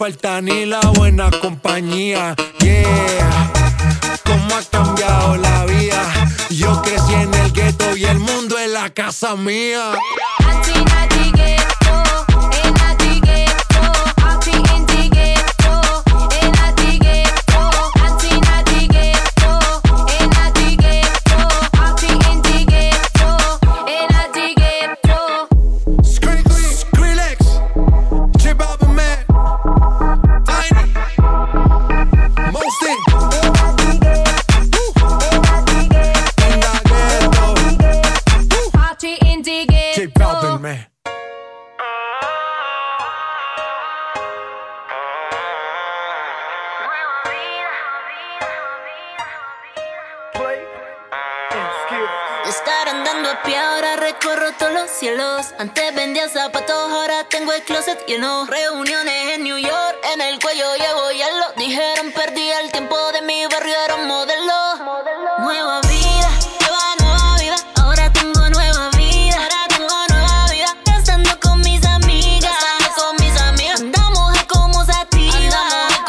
falta ni la buena compañía. Yeah, cómo ha cambiado la vida. Yo crecí en el gueto y el mundo es la casa mía. Estar andando a pie, ahora recorro todos los cielos. Antes vendía zapatos, ahora tengo el closet lleno. Reuniones en New York, en el cuello llevo hielo. Dijeron perdí el tiempo de mi barrio, era un modelo. Nueva vida, lleva nueva vida. Ahora tengo nueva vida, ahora tengo nueva vida. Gastando con mis amigas, andamos de como sativa,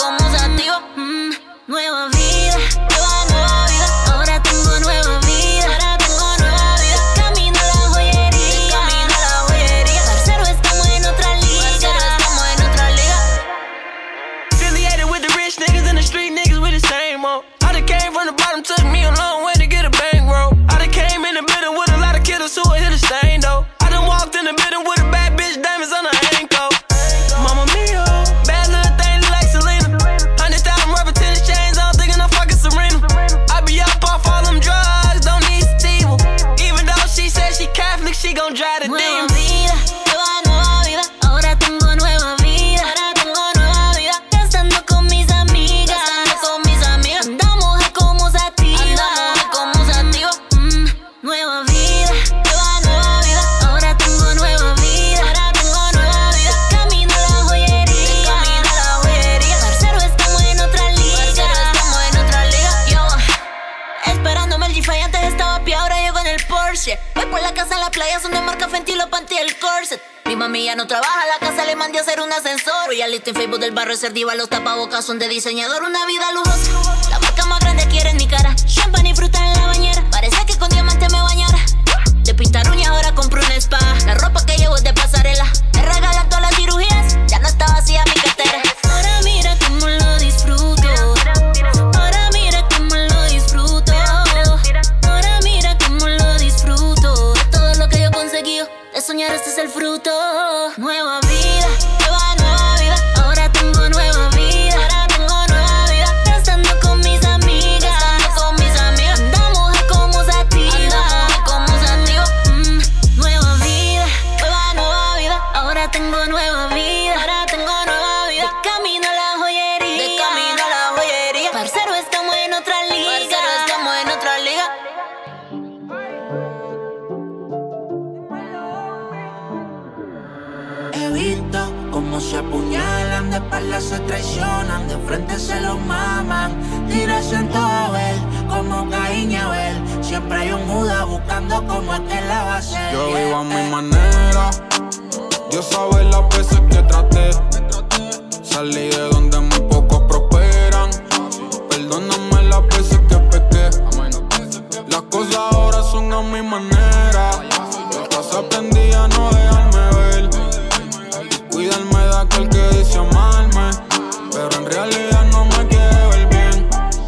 nueva vida, lleva nueva vida. Ahora tengo nueva vida, ahora tengo nueva vida. Camino a la joyería, parcero, estamos en otra liga, Affiliated with the rich niggas and the street niggas with the same old. I done came from the bottom, took me a long way to get a bankroll. I done came in the building with a lot of killers who hit a stain though. I done walked in the building with a bad bitch, diamonds on her ankle. Mama mia, bad little thing look like Selena. 100,000 rubber tennis chains, I don't think I'm fucking Serena. I be up off all them drugs, don't need sativa. Even though she said she Catholic, she gon' drive the nueva demon. vida, lleva nueva vida. Ahora tengo nueva vida, ahora tengo nueva vida. Gastando con mis amigas, andamos de como sativa, nueva vida, lleva nueva vida. Ahora tengo nueva vida, ahora tengo nueva vida. Camino a la joyería, parcero, estamos en otra liga, Yo, esperándome el G5, antes estaba a pie, ahora llego en el Porsche. Voy por la casa en la playa, son de marca Fenty, los panty, el corset. Mi mami ya no trabaja, la casa le mandé a hacer un ascensor. Reality en Facebook del barrio, ser diva, los tapabocas son de diseñador. Una vida lujosa, la marca más grande quiere en mi cara. Champagne y fruta en la bañera, parece que con diamante me bañara. De pintar uñas ahora compro un spa. La ropa que llevo es de pasarela, me regalan todas las cirugías, ya no está vacía mi cartera. Ahora mira cómo lo disfruto, ahora mira cómo lo disfruto, ahora mira cómo lo disfruto. De todo lo que yo he conseguido, de soñar este es el fruto. Nueva vida, lleva nueva vida. Ahora tengo nueva vida, ahora tengo nueva vida. Gastando con mis amigas, andamos de como sativa, nueva vida, lleva nueva vida. Ahora tengo nueva vida, ahora tengo nueva vida. De camino a la joyería, parcero, estamos en otra liga, He visto cómo se apuñalan, de espaldas se traicionan, de frente se los maman. Dirección todo él, como Caín y Abel. Siempre hay un Judas buscando cómo es que la va a hacer. Yo vivo a mi manera, Dios sabe las veces que traté. Salí de donde muy pocos prosperan. Perdóname las veces que pequé. Las cosas ahora son a mi manera. Yo casi aprendí a no dejarme ver. Cuidarme de aquel que dice amarme, pero en realidad no me quiere ver bien.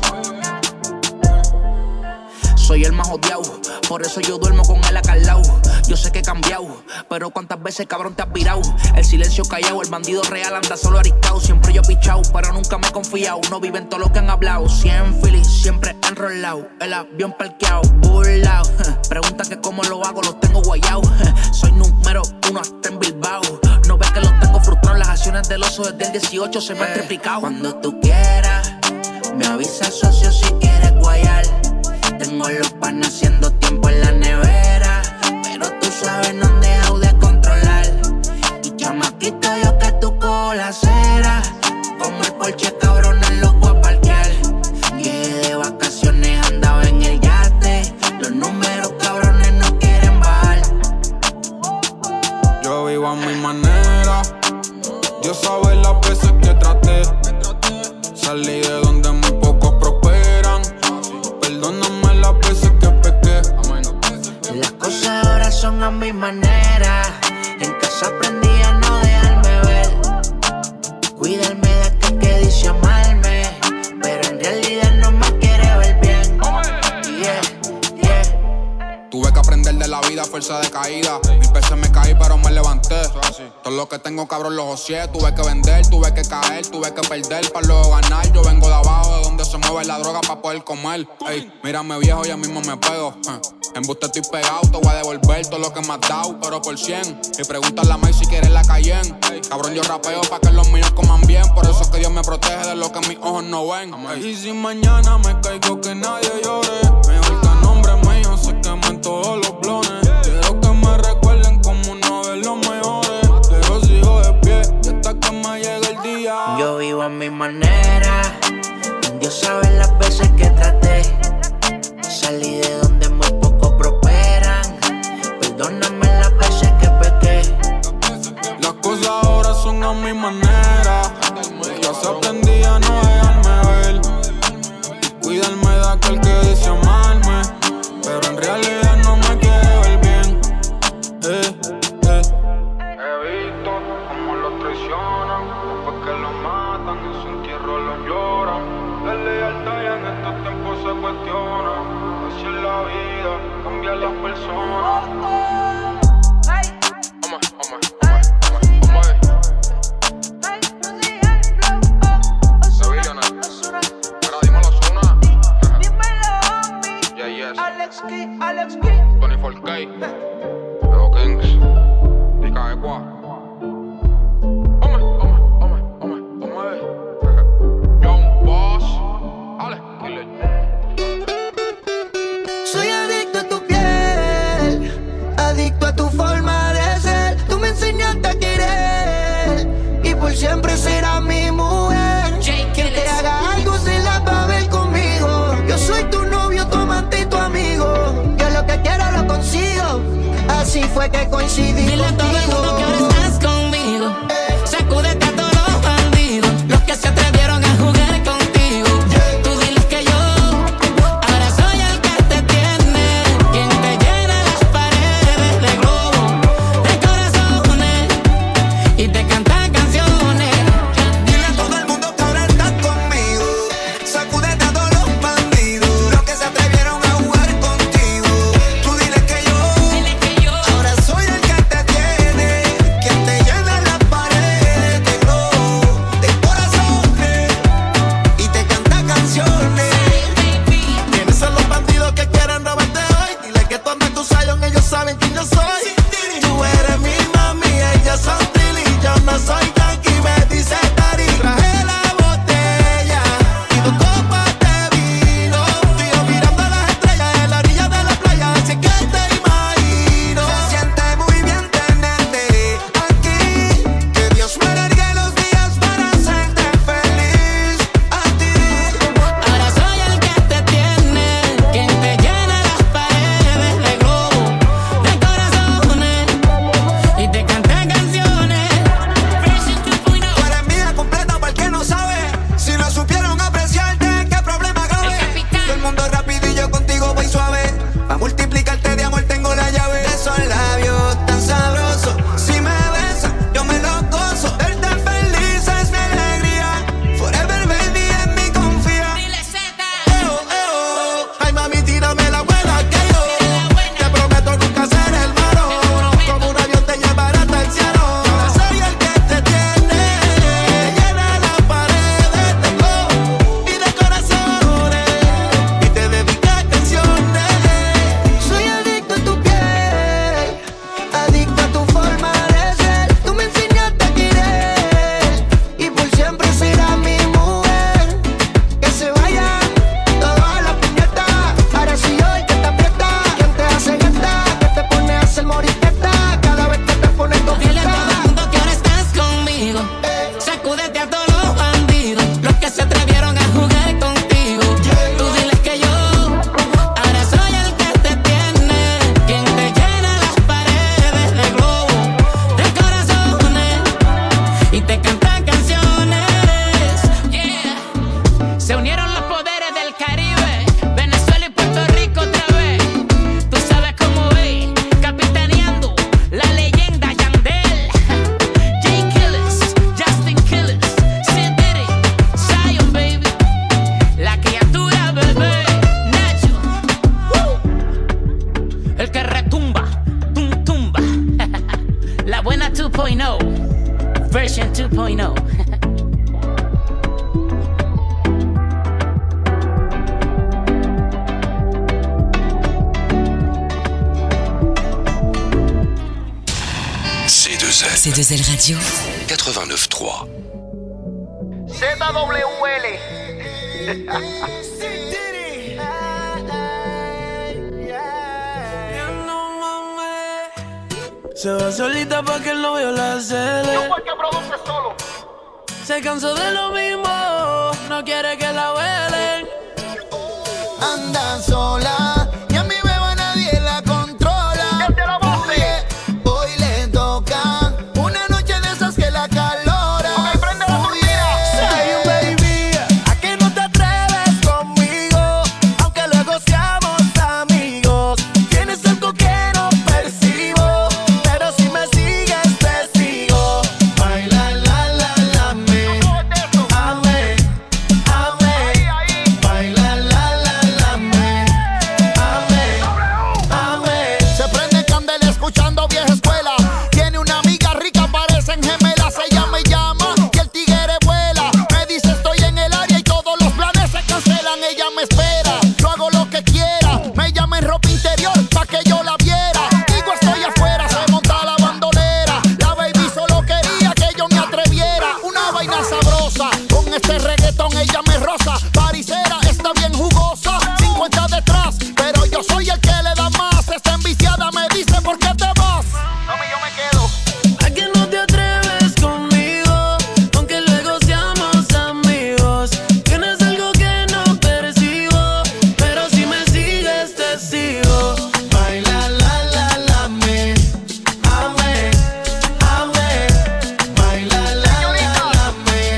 Soy el más odiado, por eso yo duermo con él acá al lado. Yo sé que he cambiado, pero cuántas veces cabrón te has virado. El silencio callado, el bandido real anda solo aristado. Siempre yo pichao, pero nunca me he confiado. No viven todo lo que han hablado. 100 Phillies, siempre enrolado. El avión parqueado, burlao. Pregunta que cómo lo hago, los tengo guayados. Soy número 1 hasta en Bilbao. No ves que los tengo frustrados. Las acciones del oso desde el 18 se me han triplicado. Cuando tú quieras, me avisas socio si quieres guayar. Tengo los panas haciendo tiempo en la nevera, pero tú sabes no han dejado de controlar. Y chamaquito yo que tú cojo la acera, como el Porsche cabrón el loco a parquear. Llegué de vacaciones, andaba en el yate, los números cabrones no quieren bajar. Yo vivo a mi manera, Dios sabe las veces que traté. vida fuerza de caída. 1000 veces me caí pero me levanté. Todo lo que tengo cabrón lo osié. Tuve que vender, tuve que caer, tuve que perder para luego ganar. Yo vengo de abajo, de donde se mueve la droga para poder comer. Ey, mírame viejo, ya mismo me pego. Embuste estoy pegado, te voy a devolver todo lo que me has dado, pero por 100. Y pregúntale a Mike si quieres la Cayenne. Cabrón, yo rapeo pa' que los míos coman bien. Por eso es que Dios me protege de lo que mis ojos no ven. Y si mañana me caigo que nadie llore. Mejor que nombre mío se quemen todos los blones. Quiero que me recuerden como uno de los mejores. Pero sigo de pie y hasta que me llegue el día. Yo vivo a mi manera. Dios sabe las veces que traté. Salí de donde muy pocos prosperan. Perdóname las veces que pequé. Las cosas ahora son a mi manera. Ya se aprendí a no dejarme ver. Cuidarme de aquel que dice amarme, pero en realidad no me quiere ver bien. He visto cómo los traicionan, después que lo matan, en su entierro lo lloran. La lealtad ya en estos tiempos se cuestiona. Así es la vida, cambian las personas. Alex K. 24K, Leo Kings, Tica Equa. Young Boss, Alex Killer. Soy adicto a tu piel, adicto a tu forma de ser. Tú me enseñaste a querer y por siempre serás mi mujer. Quien te haga algo se la va a ver conmigo. Yo soy tu novio, tu amante y tu amigo. Yo lo que quiero lo consigo. Así fue que coincidí. Dile a todo el mundo que ahora estás conmigo. Sacúdete a todos los bandidos, los que se atrevieron a jugar contigo. Tú diles que yo ahora soy el que te tiene, quien te llena las paredes de globos, de corazones y te canta canciones. Dile a todo el mundo que ahora estás conmigo. Sacúdete a todos los bandidos, los que se atrevieron a jugar contigo. Tú diles que yo ahora soy el que te tiene, C2L Radio 89.3. ZWL. Se va solita pa' que el novio la cele. Yo porque produce solo. Se cansó de lo mismo, no quiere que la huelen. Anda sola y a mi beba nadie la controla. Oye, hoy le toca una noche de esas que la calora. Ok, prende la turbina. Say baby, ¿a que no te atreves conmigo? Aunque luego seamos amigos. Tienes algo que no percibo, pero si me sigues te sigo. Baila la la la me, ame, ame. Baila la la la me, ame, ame. Se prende candela escuchando vieja escuela. Tiene una amiga rica, parecen gemelas. Ella me llama y el tigre vuela. Me dice estoy en el área y todos los planes se cancelan. Ella me espera, yo hago lo que quiera. Me llama en ropa interior pa' que yo la viera. Digo estoy afuera, se monta la bandolera. La baby solo quería que yo me atreviera. Una vaina sabrosa, con este reggaetón ella me rosa. Paricera, está bien jugosa, 50 detrás, pero yo soy el que le da más. Está enviciada, me dice ¿por qué te vas? Mami, yo me quedo. ¿A que no te atreves conmigo? Aunque luego seamos amigos. Tienes algo que no percibo, pero si me sigues te sigo. Baila la la la me, ame, ame. Baila la la la me,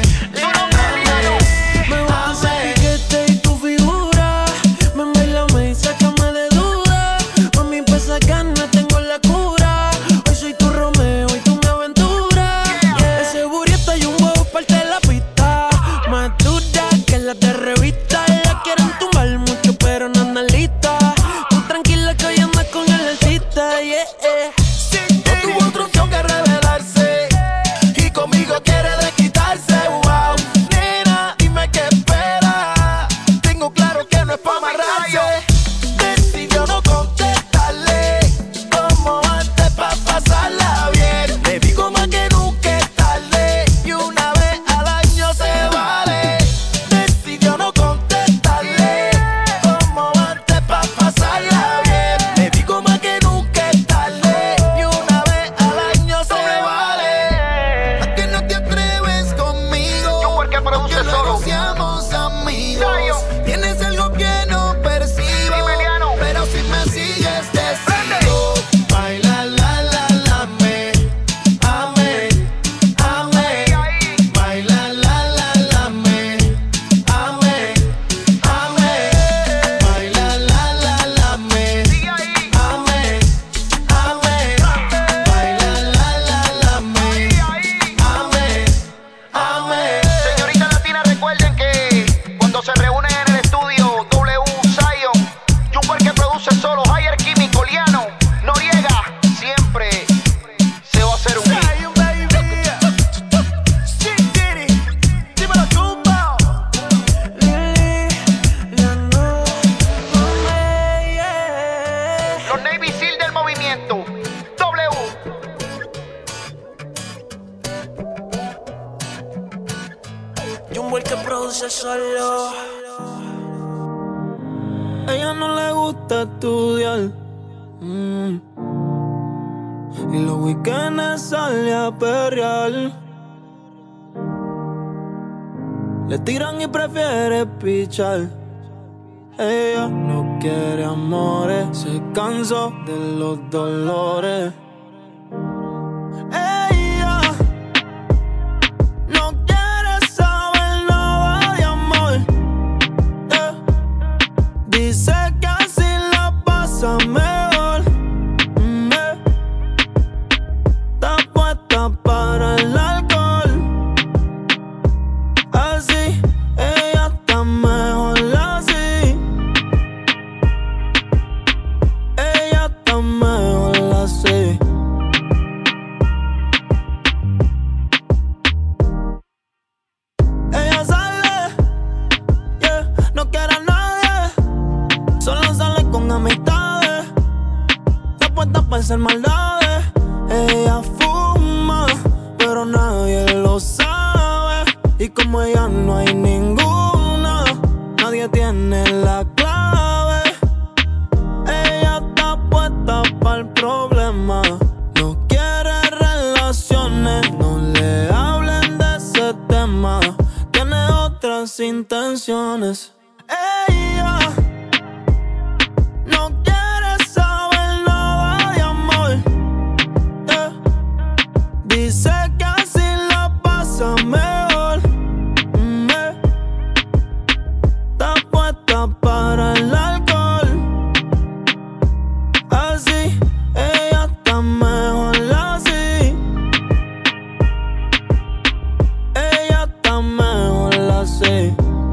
Me gusta ese piquete y tu figura. Me bailame y sácame de duda. Mami, pa' esa gana tengo la cura. Hoy soy tu Romeo y tú mi aventura. Ese burrito y un huevo parte de la pista. Más dura que las de revista. La quieren tumbar mucho, pero no andan lista. Tú tranquila que hoy andas con el artista, yeah. no tuvo otra opción que revelarse y conmigo quiere desquitarse. Wow, nena, dime qué espera. Tengo claro que no es pa' amarrarse. Decidió no contestarle como antes pa' pasarla bien. Le digo más que nunca es tarde y una vez al año se vale. Decidió no contestarle como antes pa' pasarla bien. Le digo más que nunca es tarde y una vez al año se vale. ¿A que no te atreves conmigo? Yo porque produce Aunque solo. luego seamos amigos. Sayo. Tienes algo que no percibo, Dimeliano. pero si me sigues te sigo. Baila la la la me, ame, ame. Baila la la la me, ame, ame. Baila la la la me, Sigue ahí. ame, ame. Baila la la la me, ame, ame. Señorita latina, recuerden que cuando se reúnen en el estudio W Zion, Jumper que produce solo, Higher Químico, Liano, Noriega, siempre se va a hacer un hit. Los Navy SEAL del movimiento, W. Jumbo el que produce solo. Ella no le gusta estudiar. Y los weekends sale a perrear. Le tiran y prefiere pichar. Ella no quiere amores, se cansó de los dolores. Ella no quiere saber nada de amor. Dice que así la pasa mejor. Está puesta para el alcohol. Así, ella está mejor así. Ella está mejor así. Ella sale, yeah, no quiere a nadie. Solo sale con amistades. Está puesta para hacer maldades. Ella fuma tiene la clave. Ella está puesta para el problema. No quiere relaciones, no le hablen de ese tema. Tiene otras intenciones. Ella no quiere saber nada de amor. Dice que así la pasa mejor. Está puesta para el alcohol. Así, ella está mejor así. Ella está mejor así.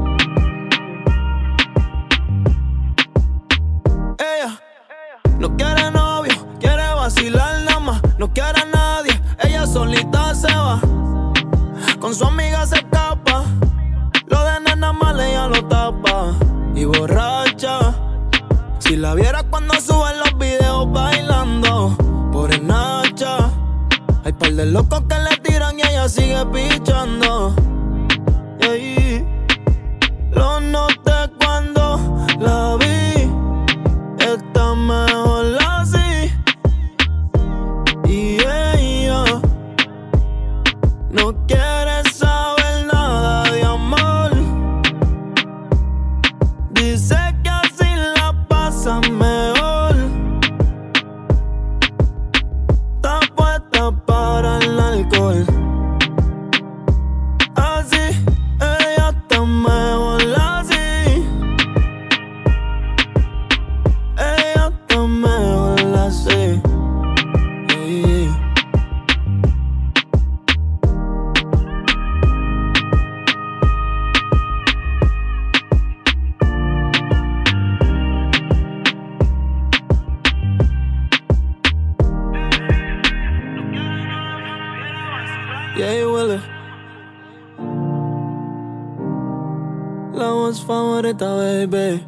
Ella no quiere novio, quiere vacilar nada más. No quiere a nadie, ella solita se va. Con su amiga se escapa. Lo de nena mal ella lo tapa. Y borracha, si la viera cuando suben los videos bailando por Snapchat. Hay par de locos que le tiran y ella sigue pichando. Ey, lo noté cuando la vi. Está mejor así. Y ella no quiere saber nada de amor. Dice que así la pasa mejor. Está puesta para el alcohol. Así, ella está mejor así. Ella está mejor así. Yeah, Willie. La voz favorita, baby.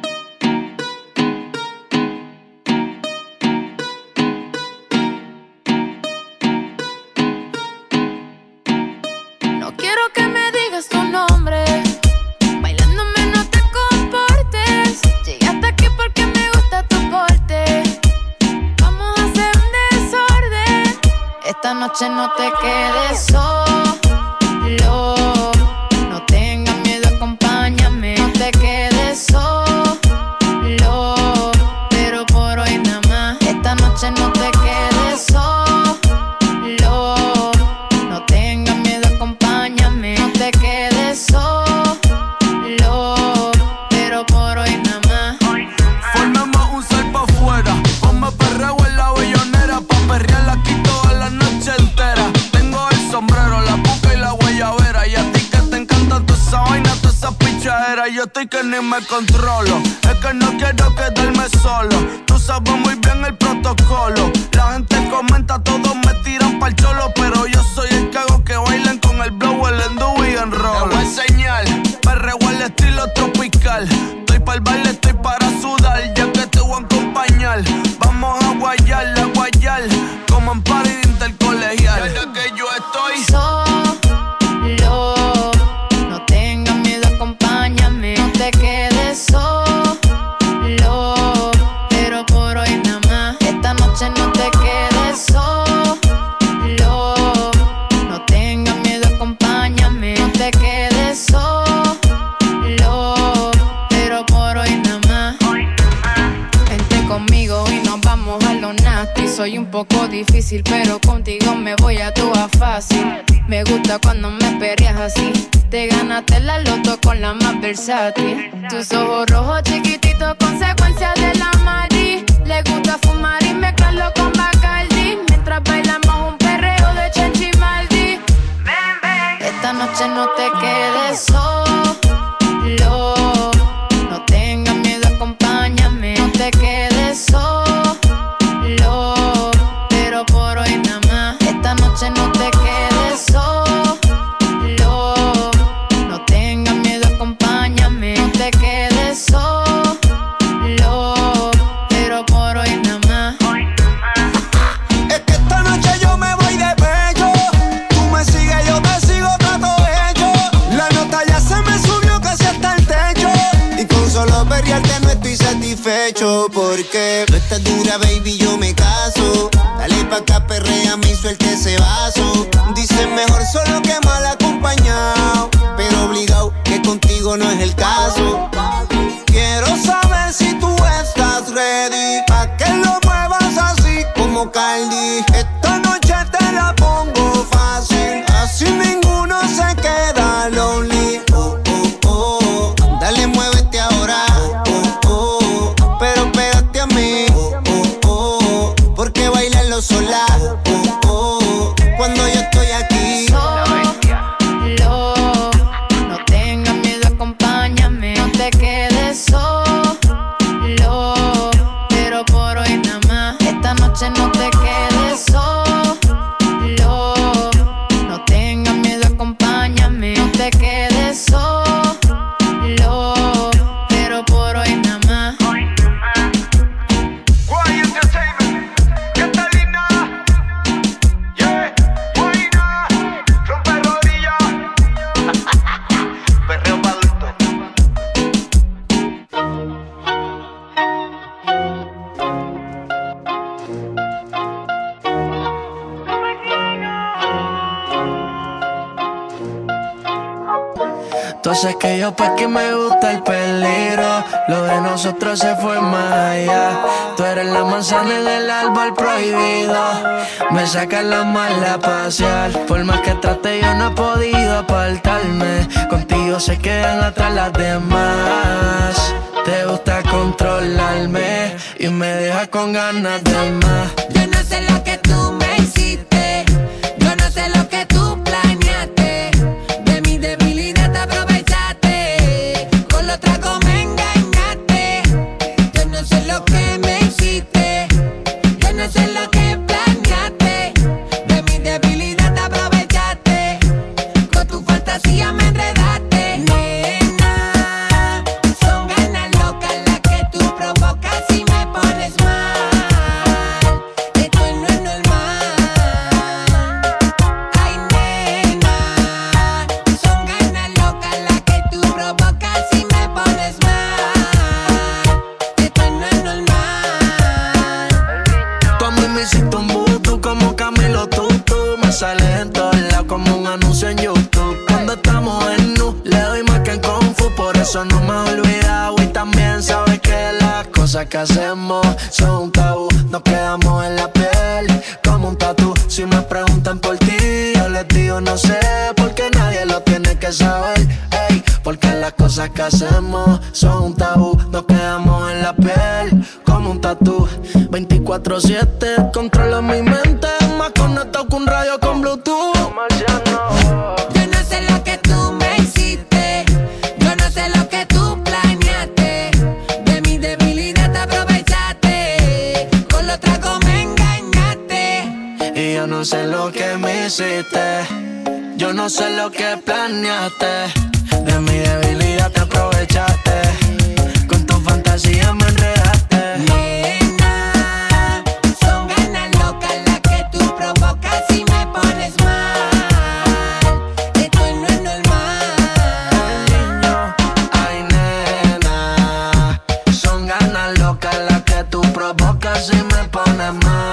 No quiero que me digas tu nombre. Bailándome no te comportes. Llegaste aquí porque me gusta tu porte. Vamos a hacer un desorden. Esta noche no te quedes solo. No tengas miedo, acompáñame. No te quedes solo. Pero por hoy nada más. Esta noche no te quedes solo. No tengas miedo, acompáñame. No te quedes solo. Pero por hoy nada más. Formemos un sol pa' afuera. Ponme perreo en la bellonera. Pa' perrear aquí toda la noche entera. Tengo el sombrero, la boca y la guayabera. Y a ti que te encanta toda esa vaina, toda esa pichadera. Yo estoy que ni me controlo. Es que no quiero quedarme solo. Tú sabes muy bien el protocolo. La gente comenta, todos me tiran pa'l cholo. Pero yo soy el que hago que bailen con el blow, el enduro y el roll. Te voy a enseñar, perreo al estilo tropical. Estoy pa'l baile, estoy para sudar. Ya que te voy a acompañar. Vamos a guayar, como en party intercolegial. Desde que yo estoy solo. No tengas miedo, acompáñame. No te quedes solo. Pero por hoy nada más. Esta noche no te quedes solo. No tengas miedo, acompáñame. No te quedes solo. Pero por hoy nada más. Vente conmigo y nos vamos a lo nasty. Soy un poco difícil, pero contigo me voy a toa fácil. Me gusta cuando me perreas así. Te ganaste la loto con la más versátil. Tus ojos rojos chiquititos, consecuencia de la Mari. Le gusta fumar y mezclarlo con Bacardi. Mientras bailamos un perreo de Chenchi Maldi. Esta noche no te quedes solo. No tengas miedo, acompáñame. No te quedes solo. Pero por hoy nada más. Esta noche no te quedes solo. No tengas miedo, acompáñame. No te quedes solo. Pero por hoy nada más. Es que esta noche yo me voy de pecho. Tú me sigues, yo te sigo, trato hecho. satisfecho porque tú estás dura, baby, yo me caso. Dale pa' acá, perréame y suelta ese vaso. Dicen mejor solo que mal acompañado, pero obligado que contigo no es el caso. Quiero saber si tú estás ready pa' que lo muevas así como Cardi. Esta noche te la pongo fácil, así ninguno se queda lonely. Oh, oh, oh, dale, muévete ahora. Oh, oh, pero pégate a mí. Oh, oh, oh, porque bailarlo sola. Oh, oh, cuando yo estoy aquí. Solo, no tengas miedo, acompáñame. No te quedes solo, pero por hoy nada más. Esta noche no te quedes solo. No tengas miedo, acompáñame. No te quedes solo, pero por hoy nada más. Guay Entertainment, Catalina, yeah, Guayna, rompe rodilla, perreo pa' adulto. Tú sabes que yo pa' que me gusta el peligro. Lo de nosotros se fue más allá. Tú eres la manzana en el árbol prohibido. Me sacas la mala a pasear. Por más que trate yo no he podido apartarme. Contigo se quedan atrás las demás. Te gusta controlarme y me deja con ganas de más. Yo no sé lo que tú me hiciste, yo no sé lo que tú planeaste. De mi debilidad te aprovechaste, con los tragos me engañaste. Yo no sé lo que me hiciste, yo no sé lo que planeaste. De mi debilidad te aprovechaste, con tu fantasía me enredaste. Nena, son ganas locas las que tú provocas y me pones mal. Esto no es normal. Ay, nena, son ganas locas las que tú provocas y me pones mal. Esto no es normal. Tú a mí me hiciste un vudú como Camilo Tutu. Me sale en todos lados como un anuncio en YouTube. Cuando estamos en nu, le doy más que en Kung Fu. Por eso no me he olvidado y también sabes que las cosas que hacemos son un tabú. Nos quedamos en la piel como un tatú. Si me preguntan por ti, yo les digo no sé, porque nadie lo tiene que saber. Ey, porque las cosas que hacemos son un tabú. Nos quedamos en la piel como un tatú. 24/7 controlo mi mente, más conectado que un radio con Bluetooth. Yo no sé lo que tú me hiciste, yo no sé lo que tú planeaste. De mi debilidad te aprovechaste, con los tragos me engañaste. Y yo no sé lo que me hiciste, yo no sé lo que planeaste. De mi debilidad te aprovechaste, con tu fantasía me enredaste. Nena, son ganas locas las que tú provocas y me pones mal. Esto no es normal. Ay, nena, son ganas locas las que tú provocas y me pones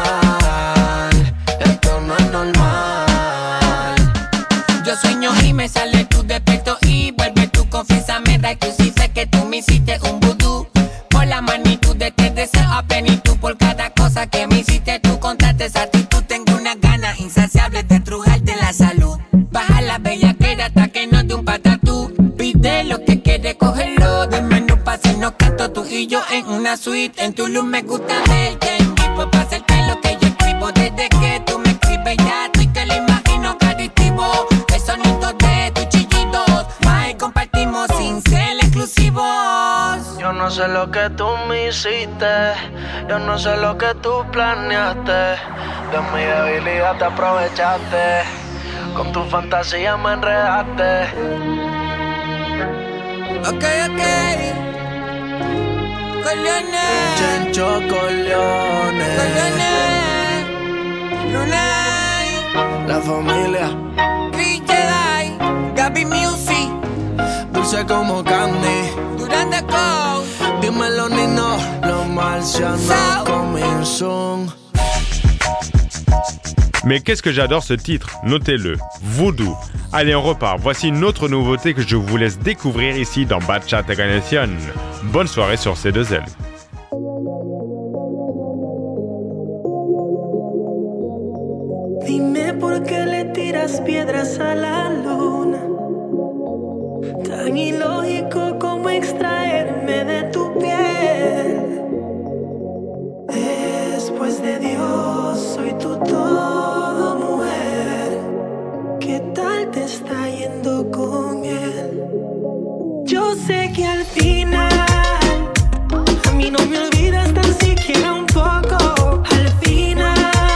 mal. Esto no es normal. Yo sueño y me sale tu defecto y vuelve tu confianza, me da que sí sé que tú me hiciste un vudú. Por la magnitud de este deseo a plenitud, por cada cosa que me hiciste tú contaste esa actitud. Tengo unas ganas insaciables de trujarte la salud. Baja la bellaquera hasta que no de un patatú. Pide lo que quieres, cógelo de menú pa' hacernos canto tú y yo en una suite. En tu luz me gusta verte en vivo pa' hacerte lo que yo escribo. Desde que tú me escribes ya estoy que lo imagino caritativo. El sonido de tus chillidos, más compartimos sin ser exclusivos. Yo no sé lo que tú me hiciste, yo no sé lo que tú planeaste. De mi debilidad te aprovechaste, con tu fantasía me enredaste. Ok, Corleone, Chencho Corleone, Lunay, la familia, Chris Jedi, Gaby Music, dulce como candy, Durán de Coast. dímelo Nino. persianas comenzó. Mais qu'est-ce que j'adore ce titre, notez-le, Voodoo. Allez, on repart, voici une autre nouveauté que je vous laisse découvrir ici dans Bachata Connection. Bonne soirée sur C2L. Dime por qué le tiras piedras a la luna. Tan ilógico como extraerme de tu piel. Después de Dios, soy tu todo, mujer. ¿Qué tal te está yendo con él? Yo sé que al final a mí no me olvidas tan siquiera un poco. Al final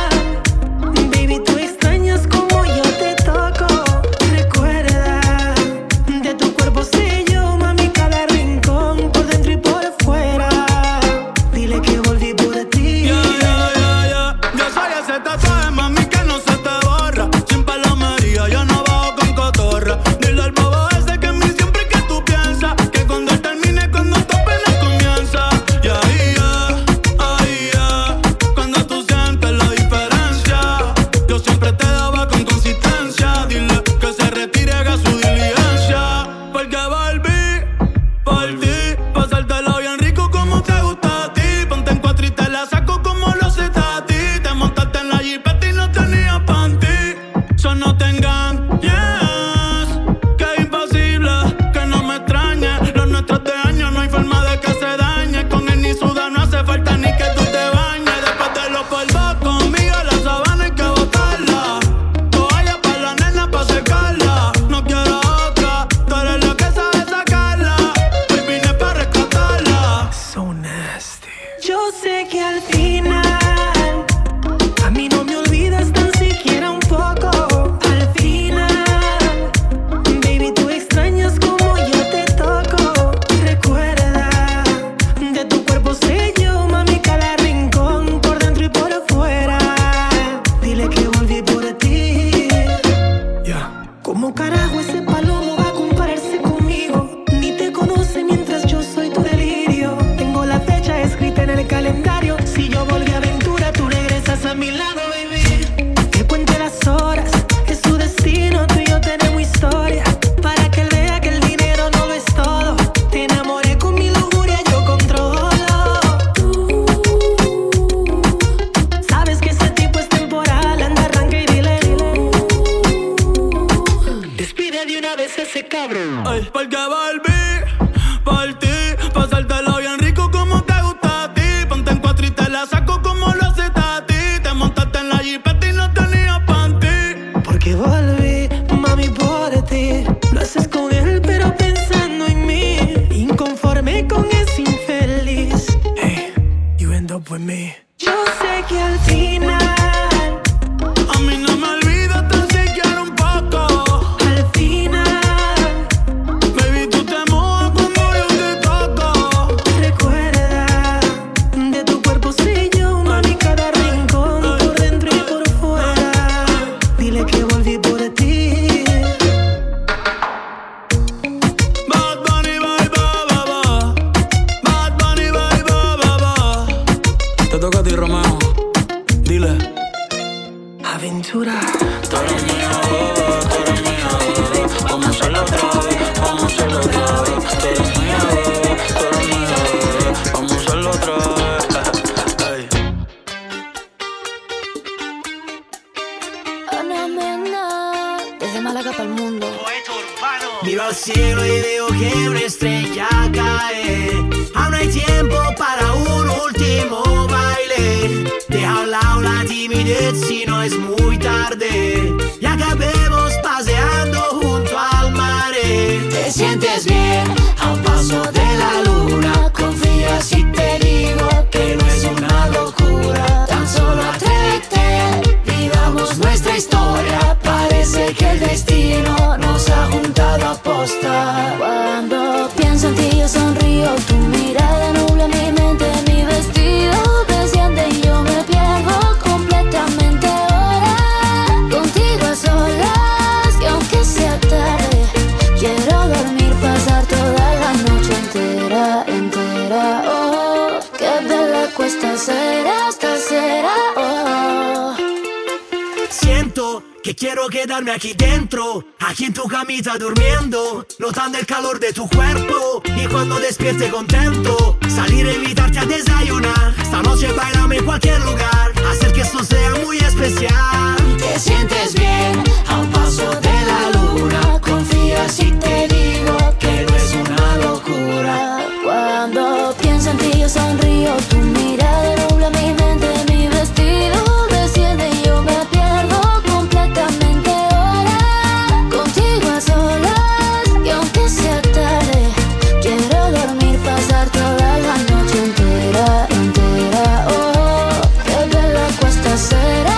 Miro al cielo y veo que una estrella cae. Aún hay tiempo para un último baile. Deja a un lado la timidez si no es muy tarde. Y acabemos paseando junto al mar. Te sientes bien a un paso de la luna. Confía si te digo que no es una locura. Tan solo atrévete, vivamos nuestra historia. Parece que el destino nos ha juntado a posta. Cuando pienso en ti yo sonrío, tu mirada nubla mi mente, mi vestido desciende y yo me pierdo completamente ahora. Contigo a solas, que aunque sea tarde, quiero dormir, pasar toda la noche entera, entera. Oh, qué bella cuesta será, oh. Siento que quiero quedarme aquí dentro, aquí en tu camita durmiendo, notando el calor de tu cuerpo. Y cuando despierte contento, salir a invitarte a desayunar. Esta noche bailame en cualquier lugar, hacer que esto sea muy especial. Te sientes bien a un paso de la luna. Confía si te digo que no es una locura. Cuando pienso en ti yo sonrío, tu mirada nubla mi mente, mi vestido desciende y yo me pierdo completamente ahora. Contigo a solas y aunque sea tarde, quiero dormir, pasar toda la noche entera, oh. Que bella cuesta será,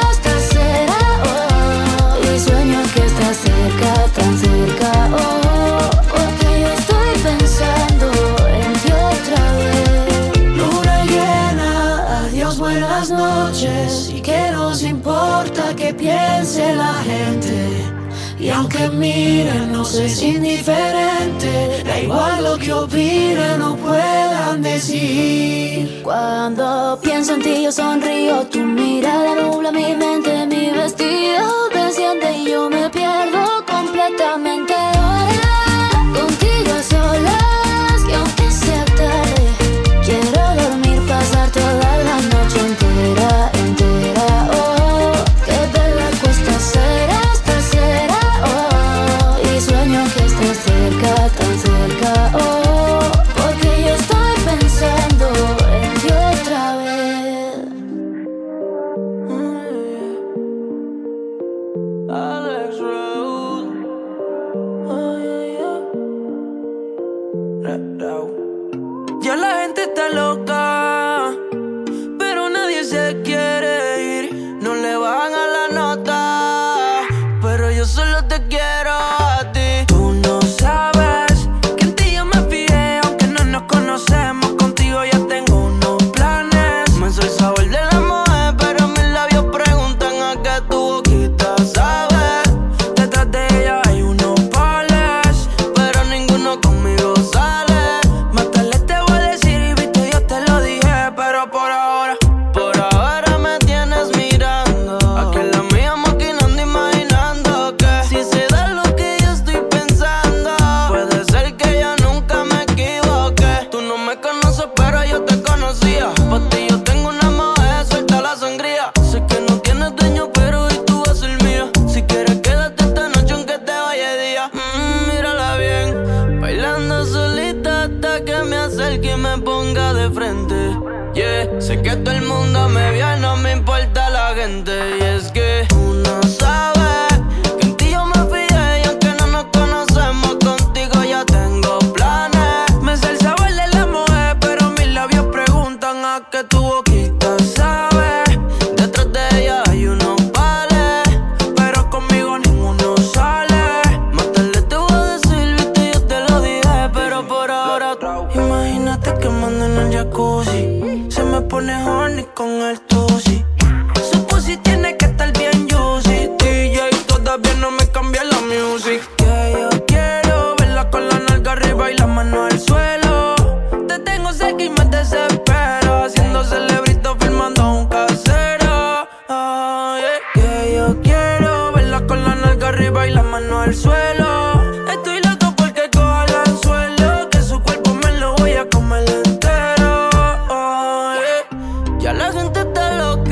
oh. Y sueño que estás cerca, tan cerca, oh. Porque yo estoy pensando en ti otra vez. Luna llena, adiós, buenas noches. Y que nos importa que piense la gente. Y aunque miren, no es indiferente. Da igual lo que opinen o puedan decir. Cuando pienso en ti yo sonrío, tu mirada nubla mi mente, mi vestido desciende y yo me pierdo completamente ahora. Contigo a solas y aunque sea tarde, quiero dormir, pasar toda la noche entera, oh. Que bella cuesta será, oh. Y sueño que estás cerca, tan cerca, oh. Porque yo estoy pensando en ti otra vez. Alex Rose. Oh, yeah. Ya la gente está loca, pero nadie se quiere ir. No le bajan a la nota, pero yo solo te quiero a ti. Tú no sabes que en ti yo me fijé, aunque no nos conocemos. Contigo ya tengo unos planes. Me soy el sabor de la mujer, pero mis labios preguntan a qué tu boquita sabe. Detrás de ella hay unos pales, pero ninguno conmigo sale. Más tarde te voy a decir y viste, yo te lo dije, pero por ahora me tienes mirando. Aquí en la mía maquinando, imaginando que si se da lo que yo estoy pensando, puede ser que yo nunca me equivoque. Tú no me conoces, pero yo te conocía. Por ti yo tengo una mujer, suelta la sangría. Sé que no tienes dueño, pero hoy tú vas a ser mía. Si quieres quédate esta noche aunque te vaya de día. Mírala bien, bailando solita hasta que me acerque y me ponga de frente. Yeah, sé que todo el mundo me ve, no me importa la gente. Y es que tú no sabes que en ti yo me fijé, y aunque no nos conocemos, contigo ya tengo planes. Me sé el sabor de la mujer, pero mis labios preguntan a qué tu boquita sabe. Detrás de ella hay unos pales, pero conmigo ninguno sale. Más tarde te voy a decir, viste, yo te lo dije, pero por ahora imagínate quemando en el jacuzzi. Se me pone horny con el tusi. Su pussy tiene que estar bien juicy. DJ todavía no me cambia la music. Que yo quiero verla con la nalga arriba y la mano al suelo. Te tengo cerca y me desespero, haciendo celebrito filmando un casero. Oh, yeah. Que yo quiero verla con la nalga arriba y la mano al suelo. Estoy loco porque coja el anzuelo, que su cuerpo me lo voy a comer entero. Oh, yeah. Ya la gente está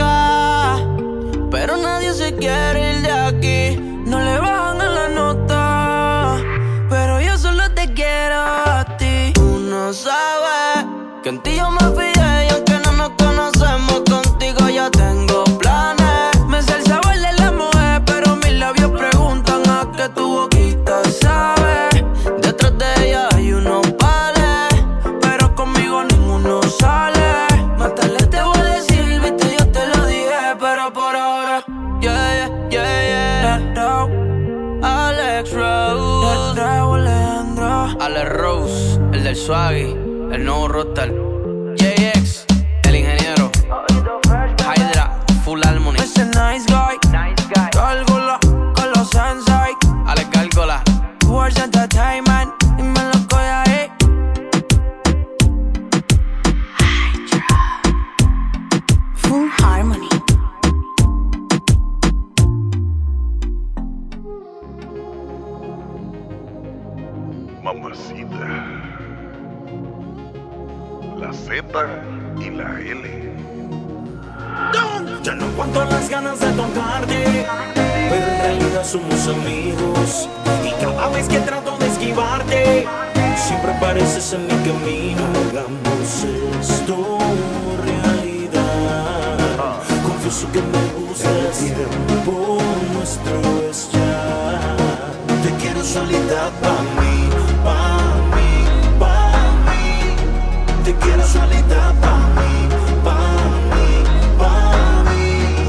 loca, pero nadie se quiere ir de aquí. No le bajan a la nota, pero yo solo te quiero a ti. Tú no sabes que en ti yo me fijé, y aunque no nos conocemos, contigo ya tengo planes. Me sé el sabor de la mujer, pero mis labios preguntan a qué tu boquita sabe. Detrás de ella hay unos pales, pero conmigo ninguno sale. Más tarde te voy a decir, viste, yo te lo dije, pero por ahora, yeah. Alex Rose, Alex Rose, el del Swaggy, el nuevo roster. JX, el ingeniero. Hydra, Full Harmony. Ese nice guy. Gárgola, con los Sensei. Alex Gárgola. Words Entertainment, y me lo coge ahí. Z y la L. Ya no aguanto las ganas de tocarte, pero en realidad somos amigos. Y cada vez que trato de esquivarte, siempre apareces en mi camino. Hagamos esto realidad. Confieso que me gusta el tiempo nuestro es ya. Te quiero solita pa' mí, pa' mí, pa' mí. Te quiero solita pa' mí, pa' mí, pa' mí.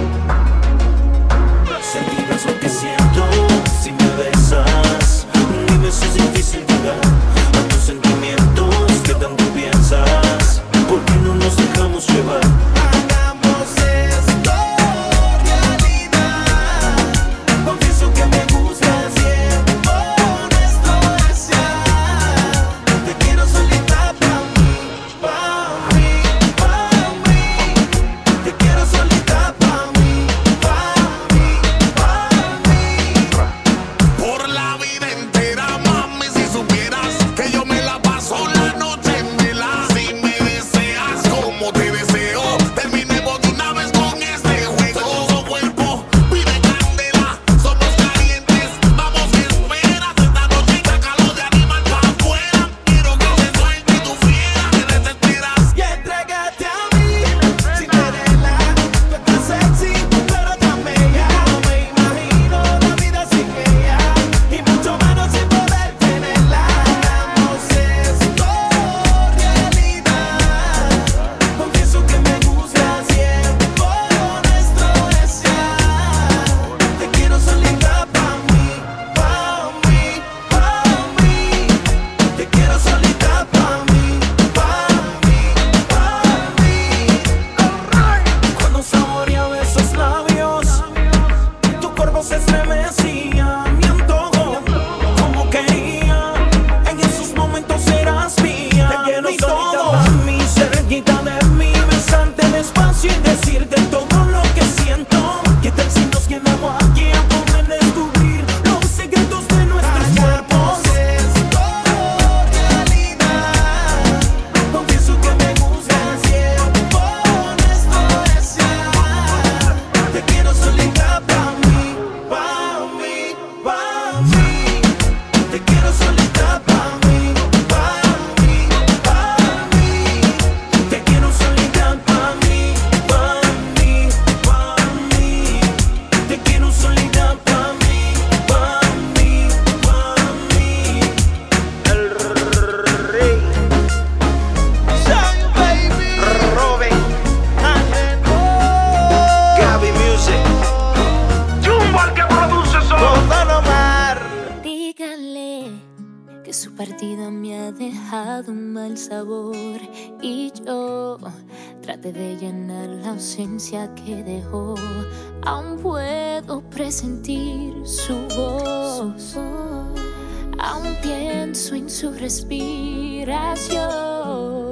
Sentirás lo que siento si me besas. Dime si es difícil llegar a tus sentimientos que tanto piensas. ¿Por qué no nos dejamos llevar? Hagamos esto realidad. Confieso que me gusta el tiempo nuestro es ya. Te quiero solita pa' mí, pa' mí, pa' mí. Te quiero solita pa' mí, pa' mí, pa' mí. Por la vida entera, mami, si supieras que yo me la paso la noche en vela. Si me deseas como te deseo, terminemos de una vez con este juego. Todo cuerpo pide candela, somos calientes, vamos que esperas. Esta noche sácalo de animal pa' afuera. Quiero que te suelte y tú fieras, te desesperas. Y entrégate a mí, sin tenerla. Tú estás sexy, pero tan bella. No me imagino la vida sin ella, y mucho menos sin poder tenerla. Hagamos esto realidad. Confieso que me gusta el tiempo nuestro es ya. Te quiero solita pa' mí, pa' mí, pa' mí. Te quiero solita pa' mí, pa' mí, pa' mí. Cuando saboreaba esos labios, tu cuerpo se estremecía, mi antojo, como quería. En esos momentos eras mía. Te quiero y todo a mí, cerquita de mí, besarte despacio y decirte todo lo que siento. ¿Qué tal si nos quedamos aquí a poder descubrir los secretos de nuestros cuerpos? Esto realidad. Confieso que me gusta el tiempo nuestro es ya. Te quiero solita pa' mí, pa' mí, pa' mí. Te quiero solita pa' mí, pa' mí, pa' mí. Te quiero solita pa' mí, pa' mí, pa' mí. Te quiero solita pa' mí, pa' mí, pa' mí. El rey. Soy baby. Robin. Gaby Music. Jumbo el que produce solo. Don Omar. Díganle que su partida me ha dejado un mal sabor y yo traté de llenar la ausencia que dejó. Aún puedo presentir su voz, aún pienso en su respiración.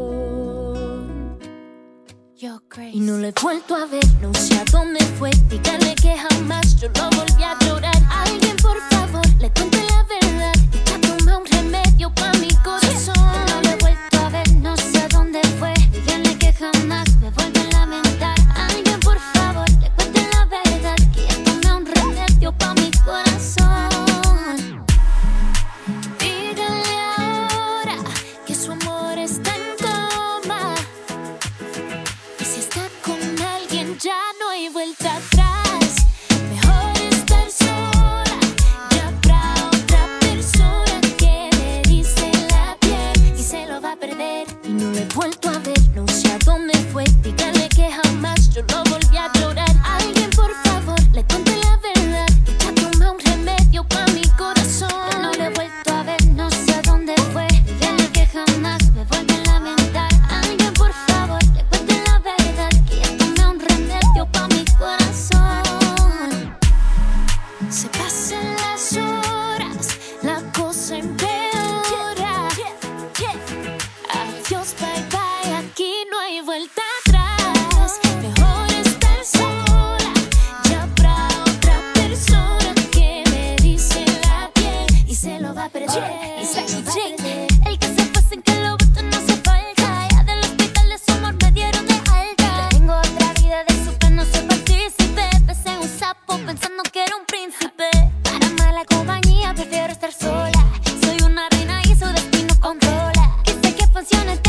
Y no lo he vuelto a ver, no sé a dónde fue. Díganle que jamás yo lo volví a llorar. Alguien por favor, le cuente la verdad. Ya tomé un remedio pa' mi corazón. No lo he vuelto a ver, no sé a dónde fue. Díganle que jamás me vuelvo a lamentar. Alguien por favor, le cuente la verdad. Que ya tomé un remedio pa' mi corazón. Díganle ahora que su amor está en coma. Y si está con alguien ya no hay vuelta atrás. Mejor estar sola. Ya habrá otra persona que le dice la piel y se lo va a perder. Y no lo he vuelto a ver, no sé a dónde fue. Díganle que jamás yo lo volví a llorar. Alguien por favor, le cuente la verdad. Ya tomé un remedio pa' mi corazón. No lo he vuelto a ver, no sé a dónde fue. Díganle que jamás me vuelvo a lamentar. Alguien por favor, le cuente la verdad. Que ya tomé un remedio pa' mi corazón. Se pasan las horas, la cosa empeora. Adiós, bye bye.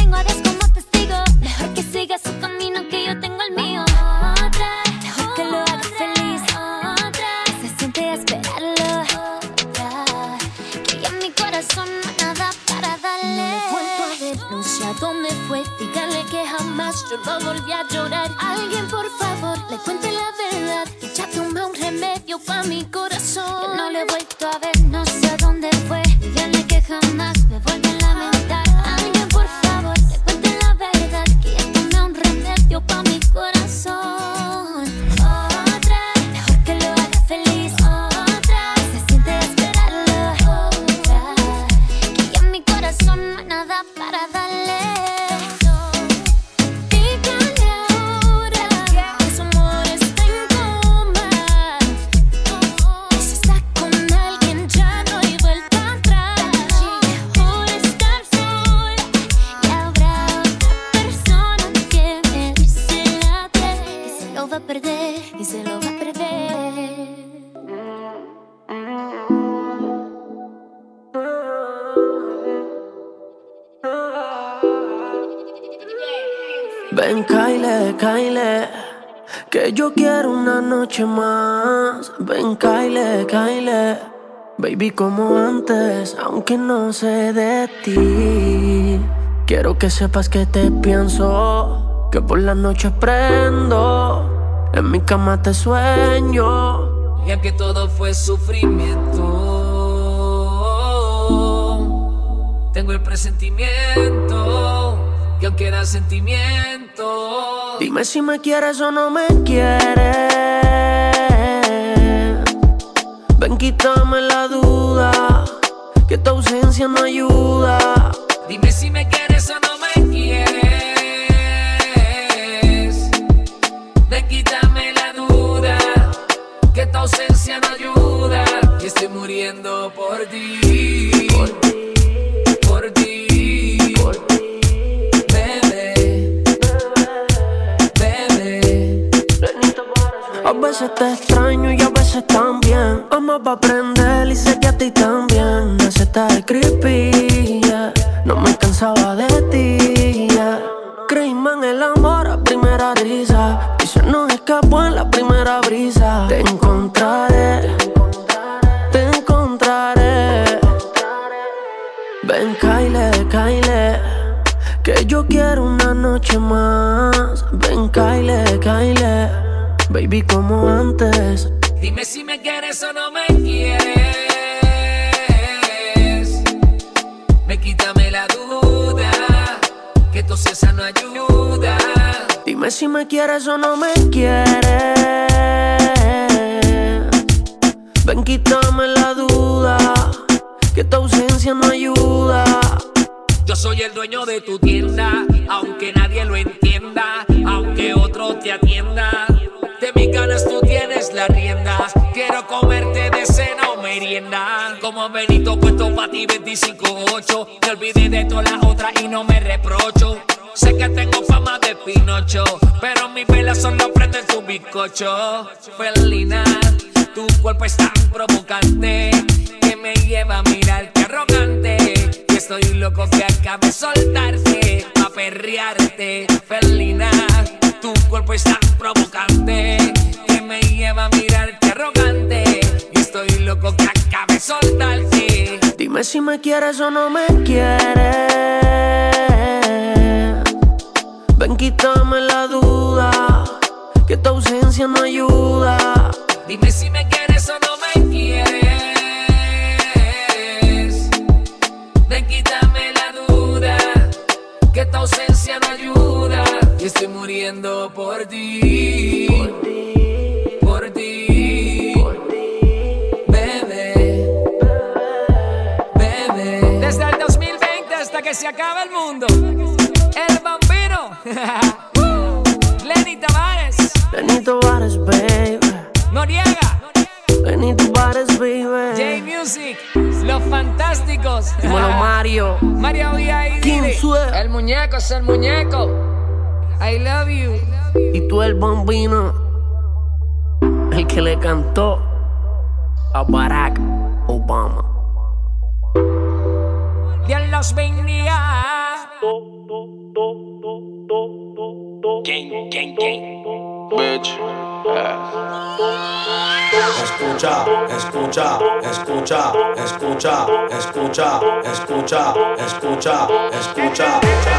tengo a Dios como testigo. Mejor que siga su camino que yo tengo el mío. Mejor que lo haga feliz. Que se siente a esperarlo. Que ya en mi corazón no hay nada para darle. No he vuelto a ver, no sé a dónde fue. Dígale que jamás yo lo volví a llorar. Alguien por favor le cuente la verdad. Que ya tomé un remedio pa' mi corazón. Que no le he vuelto a ver, no sé a dónde fue. Dígale que jamás me vuelve a lamentar. Alguien por favor le cuente la verdad. Que ya tomé un remedio pa' mi corazón. Otra, mejor que lo haga feliz. Otra, se siente a esperarlo. Otra, que ya en mi corazón no hay nada para darle. Dígale ahora que su amor está en coma. Que si está con alguien ya no hay vuelta atrás. Mejor estar sola y habrá otra persona que me dice la piel. Y se lo va a perder, y se lo va a perder. Ven, Kyle, Kyle, que yo quiero una noche más. Ven, Kyle, Kyle, baby, como antes, aunque no sé de ti. Quiero que sepas que te pienso, que por las noches prendo, en mi cama te sueño. Y aunque todo fue sufrimiento, tengo el presentimiento que aún queda sentimiento. Dime si me quieres o no me quieres. Ven, quítame la duda, que tu ausencia no ayuda. Dime si me quieres o no me quieres. Ven, quítame la duda, que tu ausencia no ayuda. Y estoy muriendo por ti. Por ti, por ti, por ti. A veces te extraño y a veces también. Vamos pa' aprender y sé que a ti también. Me hace estar creepy, yeah. No me cansaba de ti, yeah. Creímos en el amor a primera risa y se nos escapó en la primera brisa. Te encontraré, te encontraré. Ven, Kyle, Kyle, que yo quiero una noche más. Ven, Kyle, Kyle, baby, como antes. Dime si me quieres o no me quieres. Me quítame la duda, que tu ausencia no ayuda. Dime si me quieres o no me quieres. Ven, quítame la duda, que tu ausencia no ayuda. Yo soy el dueño de tu tienda, aunque nadie lo entienda, aunque otro te atienda. De mis ganas tú tienes las riendas. Quiero comerte de cena o merienda. Como Benito puesto pa' ti 25-8. Me olvidé de todas las otras y no me reprocho. Sé que tengo fama de Pinocho, pero mis velas solo prenden tu bizcocho. Felina, tu cuerpo es tan provocante que me lleva a mirarte arrogante. Y estoy loco que acabe soltarte pa' perrearte. Felina, tu cuerpo es tan provocante que me lleva a mirarte arrogante. Y estoy loco que acabe soltarte. Dime si me quieres o no me quieres. Ven, quítame la duda, que tu ausencia no ayuda. Dime si me quieres o no me quieres. Ven, quítame la duda, que tu ausencia no ayuda. Y estoy muriendo por ti. Por ti, por ti, por ti. Bebé, bebé. Desde el 2020 hasta que se acabe el mundo. El Bambino. Lenny Tavares. Lenny Tavares, baby. Noriega. Lenny Tavares, baby. J-Music. Los Fantásticos. Dímelo, Mario. Mario V.I.D. ¿Quién fue? El muñeco es el muñeco. I love you. Y tú el Bambino, el que le cantó a Barack Obama. Dios los bendiga. Bitch. Escucha, escucha, escucha, escucha, escucha, escucha, escucha, escucha.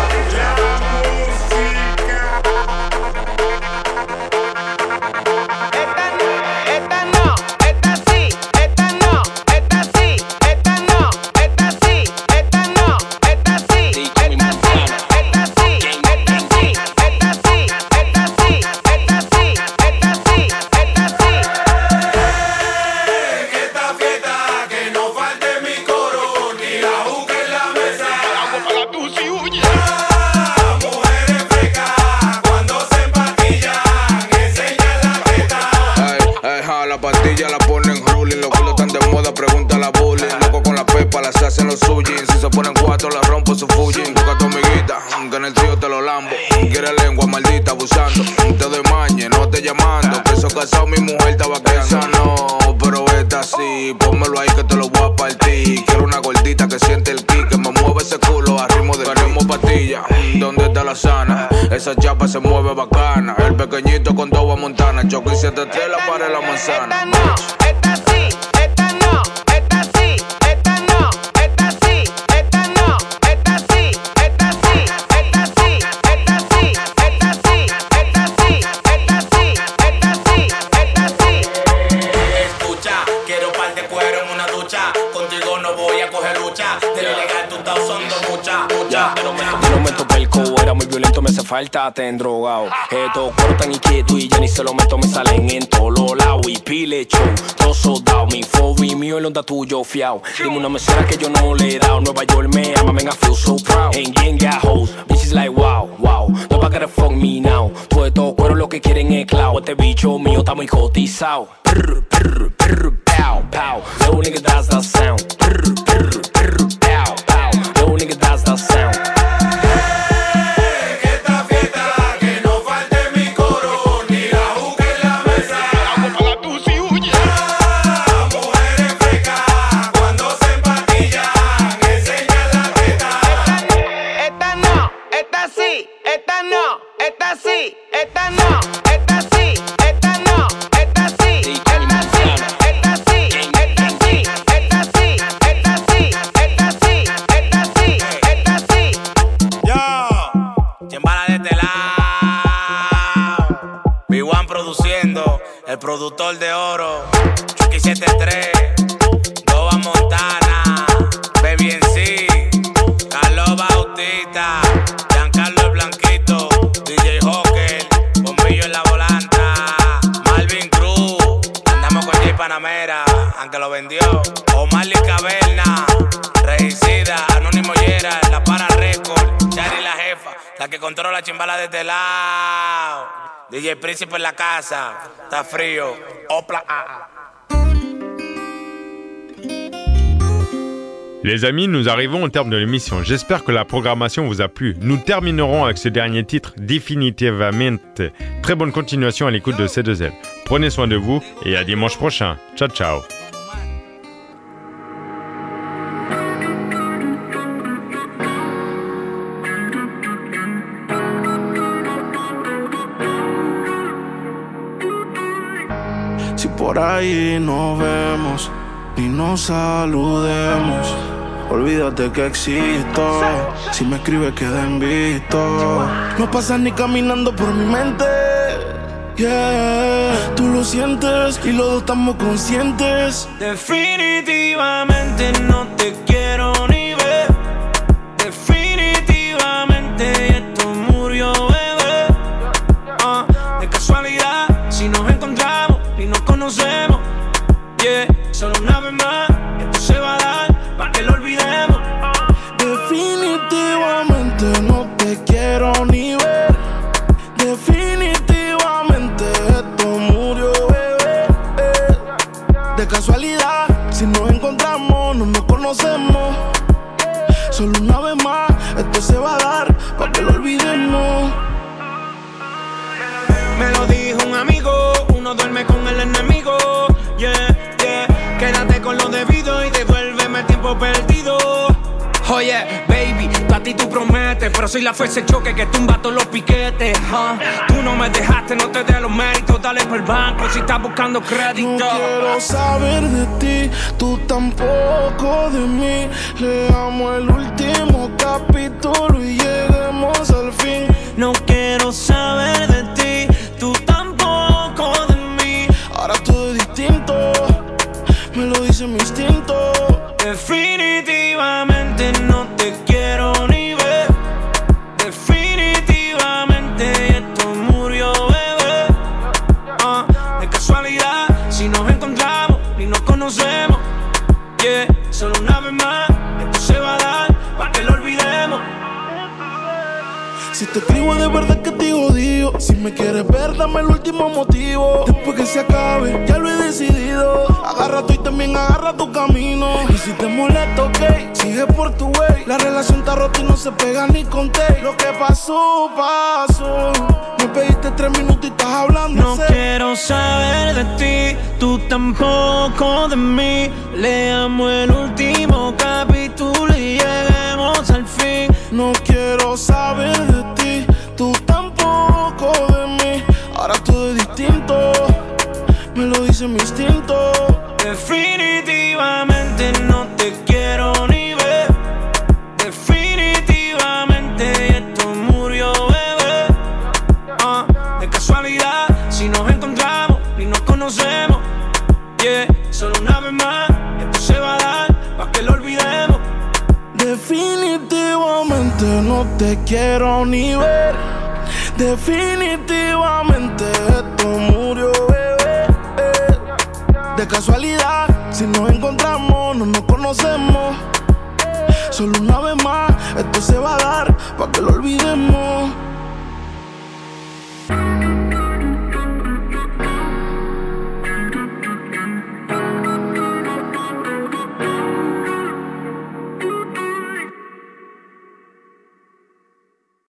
Esa chapa se mueve bacana. El pequeñito con Dowa Montana. Choco y 7 estrellas para la manzana. Esta no, esta sí, esta no, esta sí, esta no, esta sí, esta no, esta sí, esta sí, esta sí, esta sí, esta sí, esta sí, esta sí, esta sí, esta sí. Escucha, quiero par de cuero en una ducha. Contigo no voy a coger lucha. De lo ilegal tú estás usando mucha. Yo no meto pelco, era muy violento, me hace falta, te han drogado. Estos cueros tan inquietos y ya ni se lo meto, me salen en todos los lados. Y pile show, todo soldado, mi fobi mío, el onda tuyo fiao. Dime una mesera que yo no le he dado. Nueva York me ama, man, I feel so proud. Ain't gang got hoes, bitches like wow, wow. Nobody gotta fuck me now. Todos estos cueros lo que quieren es clavo. Este bicho mío está muy cotizado. Prr, prr, prr, pow, pow. Little nigga, that's the sound. Prr, prr, prr, pow, pow. Little nigga, that's the sound. El productor de oro, Chucky 73, Dowa Montana, Baby NC, Carlos Bautista, Giancarlo el Blanquito, DJ Hawker, Bombillo en la volanta, Malvin Cruz, andamos con J Panamera, aunque lo vendió, Omar Lee Caverna, Regicida, Anónimo Yera, La Para Record, Chari la jefa, la que controla la chimbala de este lado. DJ Príncipe en la casa, está frío, opla. Les amis, nous arrivons au terme de l'émission. J'espère que la programmation vous a plu. Nous terminerons avec ce dernier titre, Definitivamente. Très bonne continuation à l'écoute de C2L. Prenez soin de vous et à dimanche prochain. Ciao, ciao. Si por ahí nos vemos y nos saludemos, olvídate que existo. Si me escribes queda en visto. No pasas ni caminando por mi mente. Yeah, tú lo sientes y los dos estamos conscientes. Definitivamente no te quiero ni ver. Definitivamente esto murió, bebé. De casualidad, si nos encontramos y nos conocemos, yeah, solo una vez más, esto se va a dar para que lo olvidemos. Definitivamente no te quiero ni ver. Definitivamente esto murió, bebé. De casualidad, si nos encontramos, no nos conocemos. Solo una vez más, esto se va a dar para que lo olvidemos. Me lo dijo un amigo, uno duerme con el enemigo. Yeah, yeah, quédate con lo debido y devuélveme el tiempo perdido. Oye, baby, tú ti tú prometes, pero soy la fuerza de choque que tumba todos los piquetes. Tú no me dejaste, no te dé los méritos. Dale por el banco si estás buscando crédito. No quiero saber de ti, tú tampoco de mí. Leamos el último capítulo y lleguemos al fin. No quiero saber de ti, tú tampoco de mí. Ahora todo es distinto, me lo dice mi instinto. Definitivamente no te quiero ni ver. Definitivamente esto murió, bebé. De casualidad, si nos encontramos y nos conocemos, yeah, solo una vez más, esto se va a dar pa' que lo olvidemos. Si te escribo de verdad que te odio. Si me quieres ver, dame el último motivo. Después que se acabe, ya lo he decidido. Agarra tú y también agarra tu camino. Y si te molesta, ok, sigue por tu way. La relación está rota y no se pega ni con té. Lo que pasó, pasó. Me pediste 3 minutos y estás hablando. No quiero saber de ti, tú tampoco de mí. Leamos el último capítulo y lleguemos al fin. No quiero saber de ti, tú tampoco de mí. Ahora todo es distinto, me lo dice mi instinto. Definitivamente no te quiero ni ver. Definitivamente esto murió, bebé. De casualidad, si nos encontramos y nos conocemos, yeah, solo una vez más, esto se va a dar pa' que lo olvidemos. Definitivamente no te quiero ni ver. Definitivamente esto murió, bebé. De casualidad, si nos encontramos, no nos conocemos. Solo una vez más, esto se va a dar pa' que lo olvidemos.